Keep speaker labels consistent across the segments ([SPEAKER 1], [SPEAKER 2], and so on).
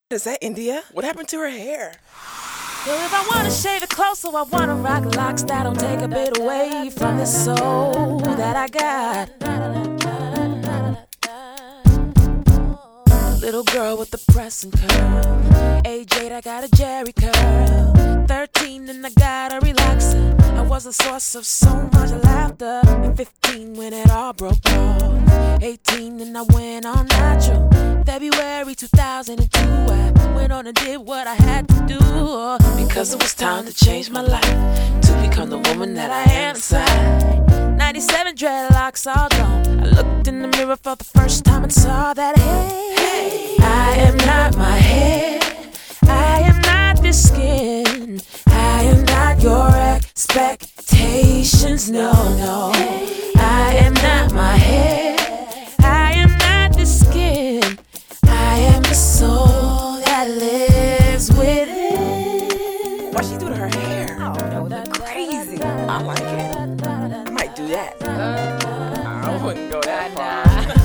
[SPEAKER 1] Is that India? What happened to her hair?
[SPEAKER 2] Well, if I wanna shave it closer, I wanna rock locks that don't take a bit away from the soul that I got. Little girl with the pressing curl. Age 8, I got a Jerry curl. 13 and I got a relaxer. I was the source of so much laughter. At 15 when it all broke off. 18 and I went on natural. February 2002, I went on and did what I had to do. Because it was time to change my life, to become the woman that I am inside. 97 dreadlocks all gone. I looked in the mirror for the first time and saw that, hey, I am not my head, I am not this skin, I am not your expectations, no, no. I am not my head, I am not this skin, I am the soul that lives within.
[SPEAKER 1] Why'd she do to her hair?
[SPEAKER 3] Oh, no, that's crazy.
[SPEAKER 1] I like it. I might do that. I wouldn't go that far.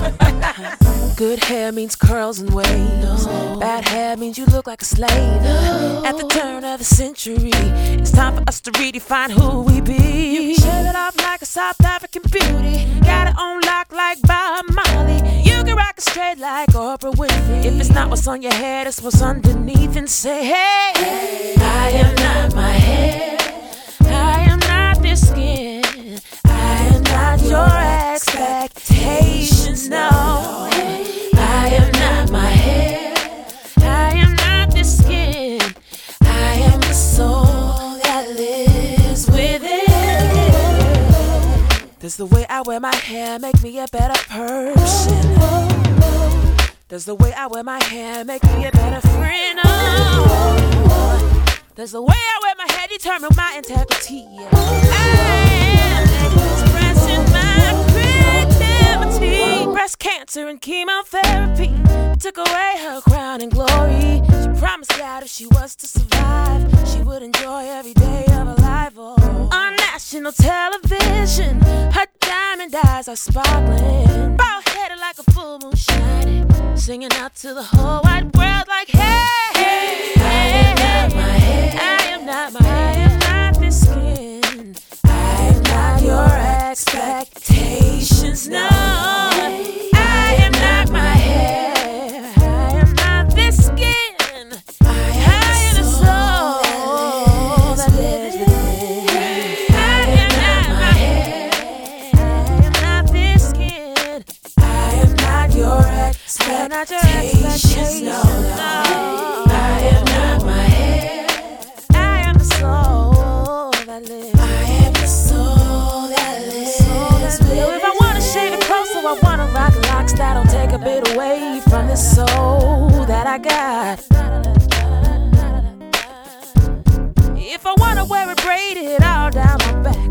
[SPEAKER 2] Good hair means curls and waves. Bad hair means you look like a slave. At the turn of the century, it's time for us to redefine who we be. You can shave it off like a South African beauty. Got it on lock like Bob Marley. You can rock it straight like Oprah Winfrey. If it's not what's on your head, it's what's underneath. And say, hey, I am not my head, I am not this skin, I am not your expectations, no. I am not my head, I am not this skin, I am the soul that lives within. Does the way I wear my hair make me a better person? Does the way I wear my hair make me a better friend? Oh. Does the way I wear my hair determine my integrity? I am expressing my creativity. Breast cancer and chemotherapy took away her crown and glory. She promised God if she was to survive, she would enjoy every day of her life. Oh. On national television, her diamond eyes are sparkling, bald-headed like a full moon shining, singing out to the whole wide world like, hey, I am not my head, I am not my head, I am not this skin, I am not your expectations, no. I am not my hair, I am not this skin, I am the soul that lives within. I am not my hair, I am not this skin, I am not your expectations, no. I am not my head, I am the soul that lives. I am the soul that lives. If I wanna shave it closer, I wanna rock locks that don't take a bit away from the soul that I got. If I wanna wear it braided all down my back,